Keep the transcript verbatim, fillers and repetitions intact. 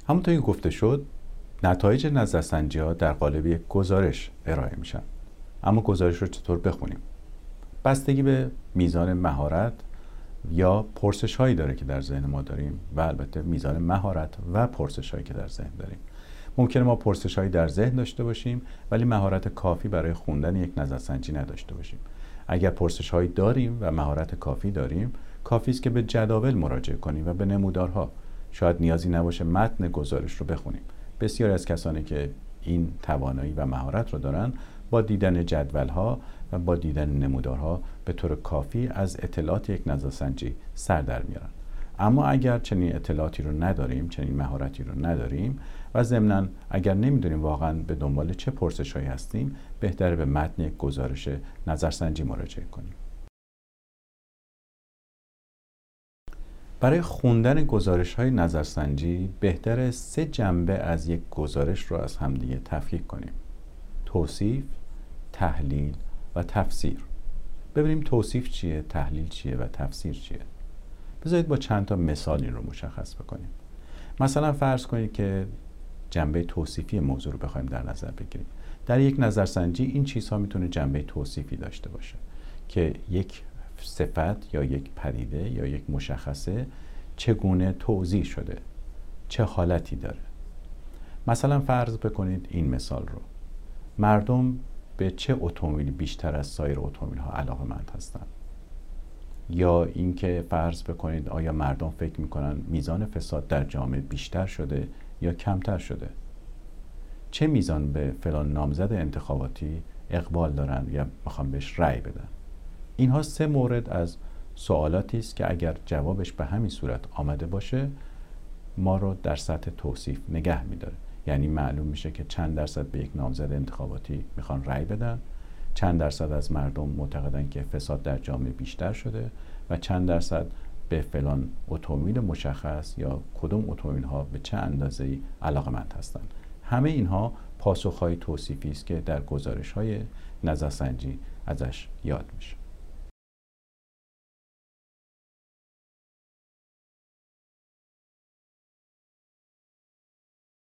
همونطور که گفته شد، نتایج نظرسنجی ها در قالب یک گزارش ارائه میشن. اما گزارش رو چطور بخونیم؟ بستگی به میزان مهارت یا پرسش هایی داره که در ذهن ما داریم و البته میزان مهارت و پرسش هایی که در ذهن داریم. ممکنه ما پرسش هایی در ذهن داشته باشیم ولی مهارت کافی برای خوندن یک نظرسنجی نداشته باشیم. اگر پرسش هایی داریم و مهارت کافی داریم، کافی است که به جداول مراجعه کنیم و به نمودارها. شاید نیازی نباشه متن گزارش رو بخونیم. بسیاری از کسانی که این توانایی و مهارت رو دارن، با دیدن جدول‌ها و با دیدن نمودارها به طور کافی از اطلاعات یک نظرسنجی سر در میارن. اما اگر چنین اطلاعاتی رو نداریم، چنین مهارتی رو نداریم و ضمناً اگر نمیدونیم واقعاً به دنبال چه پرسش‌هایی هستیم، بهتره به متن یک گزارش نظرسنجی مراجعه کنیم. برای خوندن گزارش‌های نظرسنجی بهتره سه جنبه از یک گزارش رو از همدیگه تفکیک کنیم: توصیف، تحلیل و تفسیر. ببینیم توصیف چیه، تحلیل چیه و تفسیر چیه. بذارید با چند تا مثال این رو مشخص بکنیم. مثلا فرض کنید که جنبه توصیفی موضوع رو بخوایم در نظر بگیریم. در یک نظرسنجی این چیزها میتونه جنبه توصیفی داشته باشه که یک صفت یا یک پدیده یا یک مشخصه چگونه توضیح شده، چه حالتی داره. مثلا فرض بکنید این مثال رو: مردم به چه اتومبیلی بیشتر از سایر اتومبیل‌ها علاقه‌مند هستند؟ یا اینکه فرض بکنید آیا مردم فکر می‌کنن میزان فساد در جامعه بیشتر شده یا کمتر شده؟ چه میزان به فلان نامزد انتخاباتی اقبال دارن یا میخوان بهش رأی بدن؟ اینها سه مورد از سوالاتی است که اگر جوابش به همین صورت آمده باشه، ما رو در سطح توصیف نگه می‌داره. یعنی معلوم میشه که چند درصد به یک نامزد انتخاباتی میخوان رأی بدن، چند درصد از مردم معتقدن که فساد در جامعه بیشتر شده و چند درصد به فلان اتومبیل مشخص یا کدوم اتومبیل ها به چه اندازه‌ای علاقه‌مند هستند. همه اینها پاسخهای توصیفی است که در گزارش‌های نظرسنجی ازش یاد میشه.